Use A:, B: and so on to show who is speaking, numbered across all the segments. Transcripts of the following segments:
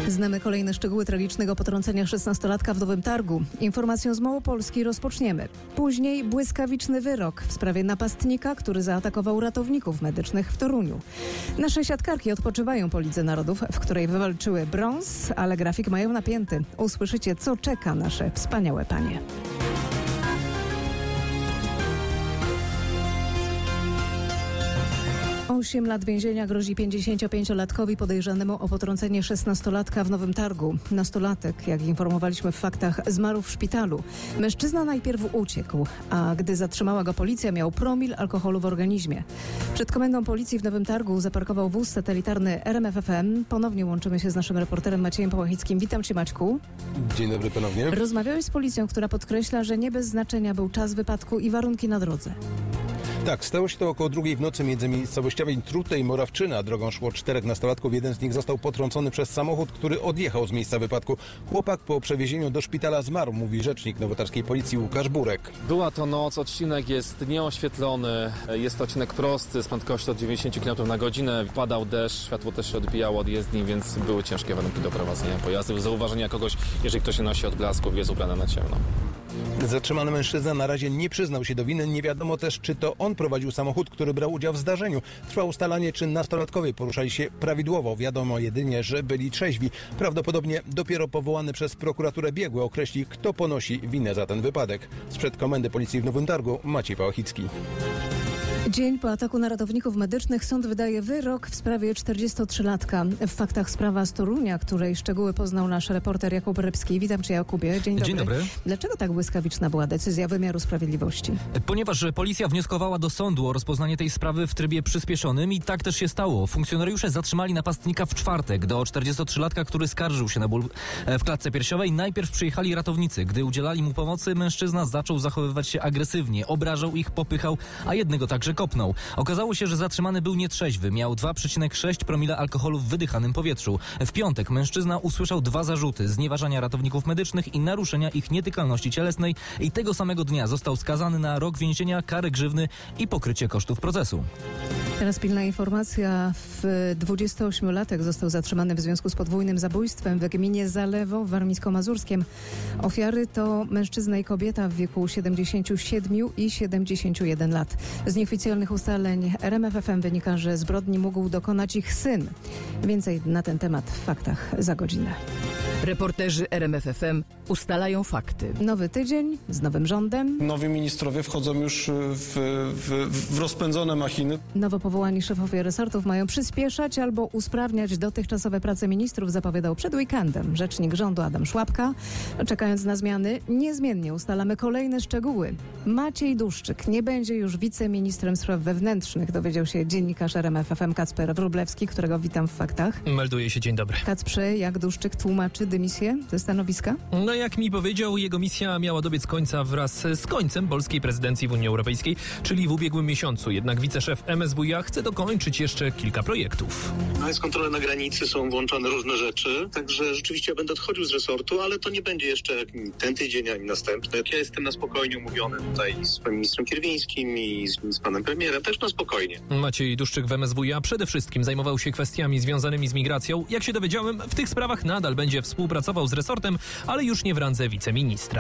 A: Znamy kolejne szczegóły tragicznego potrącenia 16-latka w Nowym Targu. Informacją z Małopolski rozpoczniemy. Później błyskawiczny wyrok w sprawie napastnika, który zaatakował ratowników medycznych w Toruniu. Nasze siatkarki odpoczywają po Lidze Narodów, w której wywalczyły brąz, ale grafik mają napięty. Usłyszycie, co czeka nasze wspaniałe panie. 8 lat więzienia grozi 55-latkowi podejrzanemu o potrącenie 16-latka w Nowym Targu. Nastolatek, jak informowaliśmy w faktach, zmarł w szpitalu. Mężczyzna najpierw uciekł, a gdy zatrzymała go policja, miał promil alkoholu w organizmie. Przed komendą policji w Nowym Targu zaparkował wóz satelitarny RMF FM. Ponownie łączymy się z naszym reporterem Maciejem Pałachickim. Witam cię, Maćku.
B: Dzień dobry ponownie.
A: Rozmawiałeś z policją, która podkreśla, że nie bez znaczenia był czas wypadku i warunki na drodze.
B: Tak, stało się to około 2 w nocy między miejscowościami Trute i Morawczyna. Drogą szło 4 nastolatków. Jeden z nich został potrącony przez samochód, który odjechał z miejsca wypadku. Chłopak po przewiezieniu do szpitala zmarł, mówi rzecznik nowotarskiej policji Łukasz Burek.
C: Była to noc, odcinek jest nieoświetlony, jest to odcinek prosty z prędkością od 90 km na godzinę. Padał deszcz, światło też się odbijało od jezdni, więc były ciężkie warunki do prowadzenia pojazdu. Zauważenia kogoś, jeżeli ktoś się nosi odblasków, jest ubrany na ciemno.
B: Zatrzymany mężczyzna na razie nie przyznał się do winy. Nie wiadomo też, czy to on prowadził samochód, który brał udział w zdarzeniu. Trwa ustalanie, czy nastolatkowie poruszali się prawidłowo. Wiadomo jedynie, że byli trzeźwi. Prawdopodobnie dopiero powołany przez prokuraturę biegły określi, kto ponosi winę za ten wypadek. Sprzed Komendy Policji w Nowym Targu Maciej Pałachicki.
A: Dzień po ataku na ratowników medycznych sąd wydaje wyrok w sprawie 43-latka. W faktach sprawa z Torunia, której szczegóły poznał nasz reporter Jakub Rybski. Witam cię, Jakubie. Dzień dobry.
D: Dzień dobry.
A: Dlaczego tak błyskawiczna była decyzja wymiaru sprawiedliwości?
D: Ponieważ policja wnioskowała do sądu o rozpoznanie tej sprawy w trybie przyspieszonym i tak też się stało. Funkcjonariusze zatrzymali napastnika w czwartek. Do 43-latka, który skarżył się na ból w klatce piersiowej, najpierw przyjechali ratownicy. Gdy udzielali mu pomocy, mężczyzna zaczął zachowywać się agresywnie. Obrażał ich, popychał, a jednego także kopnął. Okazało się, że zatrzymany był nietrzeźwy. Miał 2,6 promila alkoholu w wydychanym powietrzu. W piątek mężczyzna usłyszał 2 zarzuty: znieważania ratowników medycznych i naruszenia ich nietykalności cielesnej, i tego samego dnia został skazany na rok więzienia, karę grzywny i pokrycie kosztów procesu.
A: Teraz pilna informacja. 28-latek został zatrzymany w związku z podwójnym zabójstwem w gminie Zalewo w Warmińsko-Mazurskiem. Ofiary to mężczyzna i kobieta w wieku 77 i 71 lat. Z nieoficjalnych ustaleń RMF FM wynika, że zbrodni mógł dokonać ich syn. Więcej na ten temat w faktach za godzinę.
E: Reporterzy RMF FM ustalają fakty.
A: Nowy tydzień z nowym rządem.
F: Nowi ministrowie wchodzą już w rozpędzone machiny.
A: Nowo powołani szefowie resortów mają przyspieszać albo usprawniać dotychczasowe prace ministrów, zapowiadał przed weekendem rzecznik rządu Adam Szłapka. Czekając na zmiany, niezmiennie ustalamy kolejne szczegóły. Maciej Duszczyk nie będzie już wiceministrem spraw wewnętrznych, dowiedział się dziennikarz RMF FM Kacper Wróblewski, którego witam w faktach.
G: Melduje się, dzień dobry.
A: Kacprze, jak Duszczyk tłumaczy dymisję ze stanowiska?
G: No jak mi powiedział, jego misja miała dobiec końca wraz z końcem polskiej prezydencji w Unii Europejskiej, czyli w ubiegłym miesiącu. Jednak wiceszef MSWiA chce dokończyć jeszcze kilka projektów.
H: Jest kontrole na granicy, są włączane różne rzeczy, także rzeczywiście ja będę odchodził z resortu, ale to nie będzie jeszcze ten tydzień, ani następny. Ja jestem na spokojnie umówiony tutaj z panem ministrem Kierwińskim i z panem premierem, też na spokojnie.
G: Maciej Duszczyk w MSWiA przede wszystkim zajmował się kwestiami związanymi z migracją. Jak się dowiedziałem, w tych sprawach nadal będzie współpracował z resortem, ale już nie w randze wiceministra.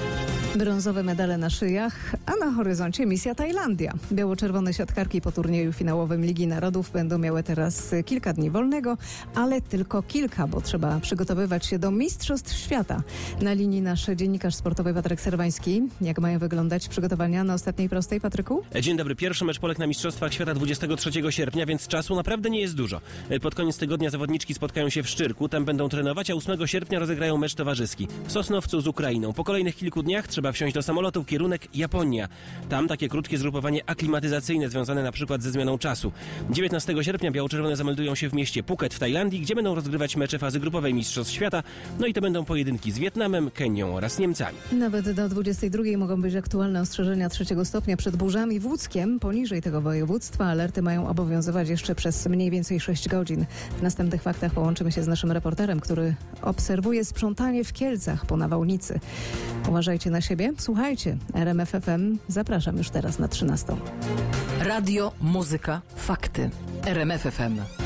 A: Brązowe medale na szyjach, a na horyzoncie misja Tajlandia. Biało-czerwone siatkarki po turnieju finałowym Ligi Narodów będą miały teraz kilka dni wolnego, ale tylko kilka, bo trzeba przygotowywać się do Mistrzostw Świata. Na linii nasz dziennikarz sportowy Patryk Serwański. Jak mają wyglądać przygotowania na ostatniej prostej, Patryku?
I: Dzień dobry. Pierwszy mecz Polek na Mistrzostwach Świata 23 sierpnia, więc czasu naprawdę nie jest dużo. Pod koniec tygodnia zawodniczki spotkają się w Szczyrku, tam będą trenować, a 8 sierpnia rozegrają mecz towarzyski w Sosnowcu z Ukrainą. Po kolejnych kilku dniach trzeba wsiąść do samolotu, kierunek Japonia. Tam takie krótkie zgrupowanie aklimatyzacyjne związane na przykład ze zmianą czasu. 19 sierpnia biało-czerwone zameldują się w mieście Phuket w Tajlandii, gdzie będą rozgrywać mecze fazy grupowej Mistrzostw Świata. No i to będą pojedynki z Wietnamem, Kenią oraz Niemcami.
A: Nawet do 22 mogą być aktualne ostrzeżenia 3 stopnia przed burzami w Łódzkiem. Poniżej tego województwa alerty mają obowiązywać jeszcze przez mniej więcej 6 godzin. W następnych faktach połączymy się z naszym reporterem, który obserwuje sprzątanie w Kielcach po nawałnicy. Uważajcie na siebie, słuchajcie RMF FM. Zapraszam już teraz na 13.
E: Radio, muzyka, fakty. RMF FM.